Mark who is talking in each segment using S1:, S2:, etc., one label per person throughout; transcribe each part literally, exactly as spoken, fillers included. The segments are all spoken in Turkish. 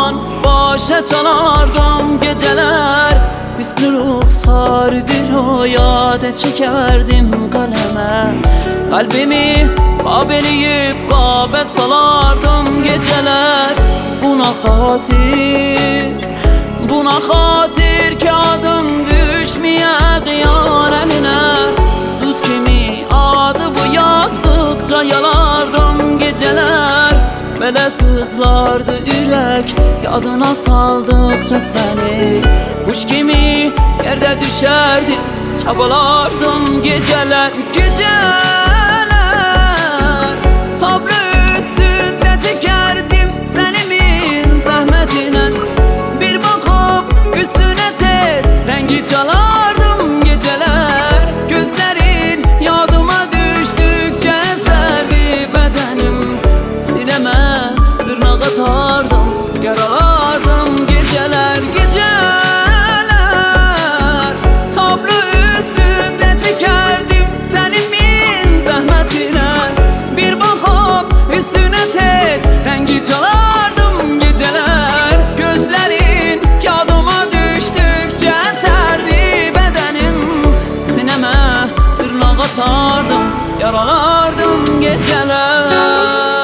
S1: zaman başa çalardım geceler. Hüsnü ruhsar bir hayade çekerdim kaleme. Kalbimi kabeleyip kabe salardım geceler. Buna hatir, buna hatir ki adım düşmeye kıyar eline. Düz kimi adı bu yazdıkça yalardım geceler. Böyle sızlardı yürek yadına saldıkça seni. Kuş gibi yerde düşerdim, çabalardım geceler. Geceler tablo üstünde çekerdim senimin zahmetine. Bir bakıp üstüne tez rengi çalardım geceler. Gözlerin yadıma düştükçe eserdi bedenim. Sineme tırnak atardım, yaralardım geceler. Geceler tablo üstünde çekerdim senimin zahmetine. Bir bakıp üstüne tez rengi çalardım geceler. Gözlerin yadıma düştükçe eserdi bedenim. Sineme tırnak atardım, yaralardım geceler.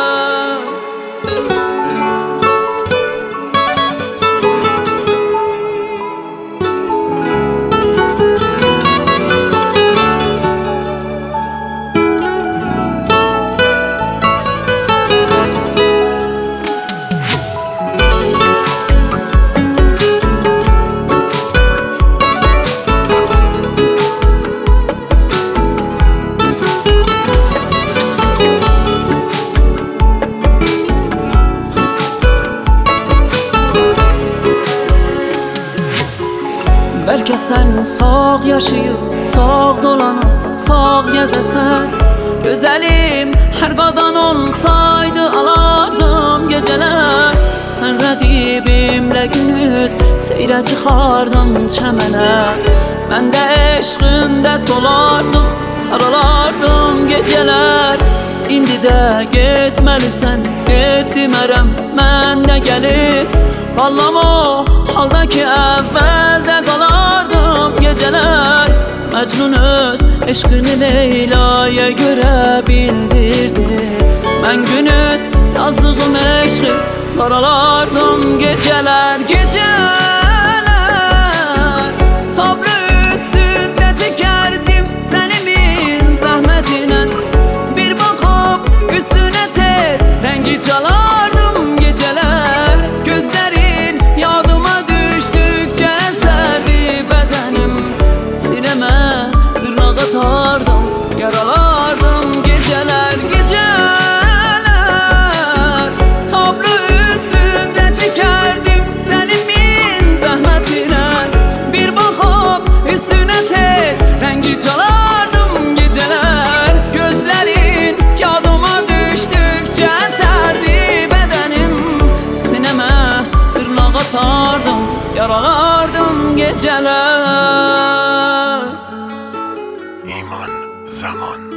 S1: Belki sen sağ yaşayıp sağ dolanıp sağ gezesen. Güzelim her kadın olsaydı alardım geceler. Sen redibimle günüz seyre çıkardın çemene. Ben de eşkinde solardım, sarılardım geceler. İndi de gitmelisən, getdim ərəm, mən də gelip. Vallahi o haldaki evvelde kalardım geceler. Mecnun öz eşkini Leyla'ya göre bildirdi. Ben günüz yazdığım eşki karalardım geceler. Geceler tablo üstünde çekerdim senimin zahmetine. Bir bakıp üstüne tez rengi çalardım geceler. Gözlerin yadıma düştükçe eserdi bedenim. Sineme tırnak atardım, yaralardım geceler. Geceler tablo üstünde çekerdim senimin zahmetine. Bir bakıp üstüne tez rengi çalardım geceler. Gözlerin yadıma düştükçe eserdi bedenim. Sineme tırnak atardım, yaralardım geceler.
S2: İman Zaman.